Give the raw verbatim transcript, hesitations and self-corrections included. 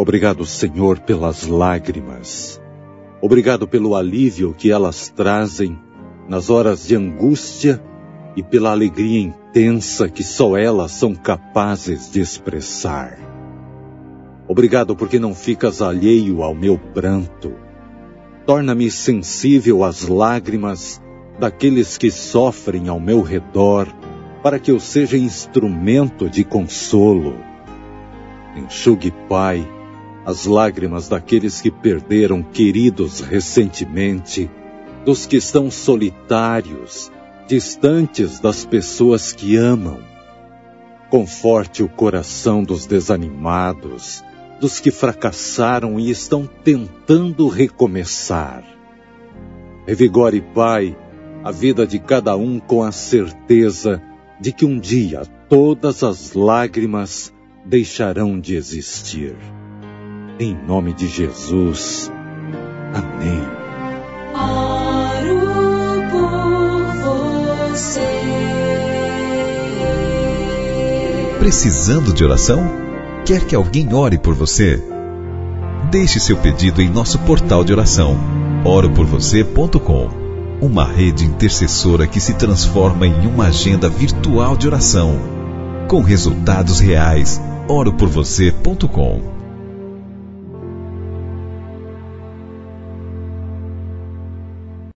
Obrigado, Senhor, pelas lágrimas. Obrigado pelo alívio que elas trazem nas horas de angústia e pela alegria intensa que só elas são capazes de expressar. Obrigado porque não ficas alheio ao meu pranto. Torna-me sensível às lágrimas daqueles que sofrem ao meu redor, para que eu seja instrumento de consolo. Enxugue, Pai, as lágrimas daqueles que perderam queridos recentemente, dos que estão solitários, distantes das pessoas que amam. Conforte o coração dos desanimados, dos que fracassaram e estão tentando recomeçar. Revigore, Pai, a vida de cada um com a certeza de que um dia todas as lágrimas deixarão de existir. Em nome de Jesus. Amém. Oro por você. Precisando de oração? Quer que alguém ore por você? Deixe seu pedido em nosso portal de oração, oro por você ponto com. Uma rede intercessora que se transforma em uma agenda virtual de oração, com resultados reais. oro por você ponto com.